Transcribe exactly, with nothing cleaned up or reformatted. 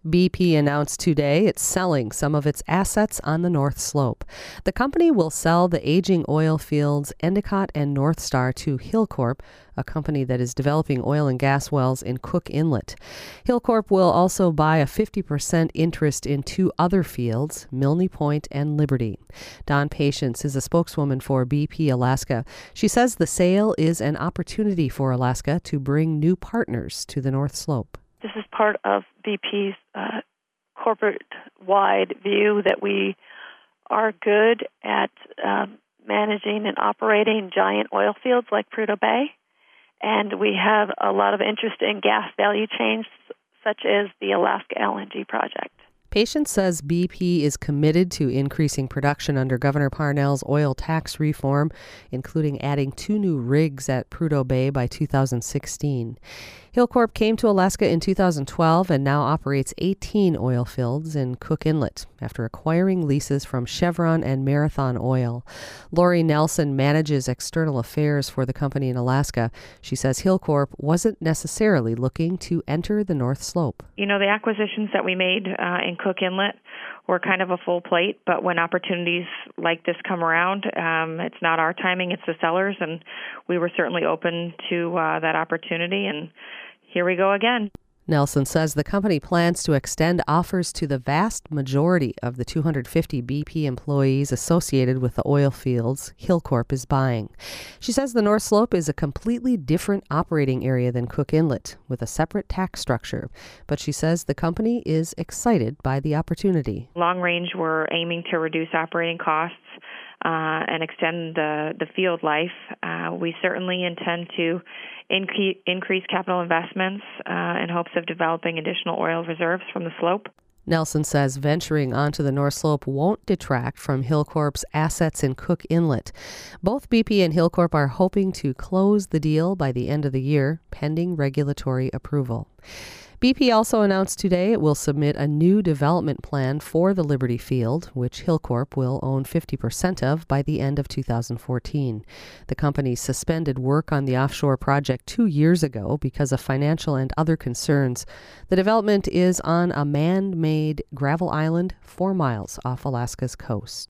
B P announced today it's selling some of its assets on the North Slope. The company will sell the aging oil fields Endicott and North Star to Hilcorp, a company that is developing oil and gas wells in Cook Inlet. Hilcorp will also buy a fifty percent interest in two other fields, Milne Point and Liberty. Dawn Patience is a spokeswoman for B P Alaska. She says the sale is an opportunity for Alaska to bring new partners to the North Slope. This is part of B P's uh, corporate-wide view that we are good at uh, managing and operating giant oil fields like Prudhoe Bay, and we have a lot of interest in gas value chains such as the Alaska L N G project. Patience says B P is committed to increasing production under Governor Parnell's oil tax reform, including adding two new rigs at Prudhoe Bay by two thousand sixteen. Hilcorp came to Alaska in two thousand twelve and now operates eighteen oil fields in Cook Inlet after acquiring leases from Chevron and Marathon Oil. Lori Nelson manages external affairs for the company in Alaska. She says Hilcorp wasn't necessarily looking to enter the North Slope. You know, the acquisitions that we made uh, in Cook Inlet were kind of a full plate, but when opportunities like this come around, um, it's not our timing, it's the sellers, and we were certainly open to uh, that opportunity, and here we go again. Nelson says the company plans to extend offers to the vast majority of the two hundred fifty B P employees associated with the oil fields Hilcorp is buying. She says the North Slope is a completely different operating area than Cook Inlet, with a separate tax structure. But she says the company is excited by the opportunity. Long range, we're aiming to reduce operating costs uh, and extend the, the field life. Uh, we certainly intend to Incre- increase capital investments uh, in hopes of developing additional oil reserves from the slope. Nelson says venturing onto the North Slope won't detract from Hilcorp's assets in Cook Inlet. Both B P and Hilcorp are hoping to close the deal by the end of the year, pending regulatory approval. B P also announced today it will submit a new development plan for the Liberty Field, which Hilcorp will own fifty percent of by the end of two thousand fourteen. The company suspended work on the offshore project two years ago because of financial and other concerns. The development is on a man-made gravel island four miles off Alaska's coast.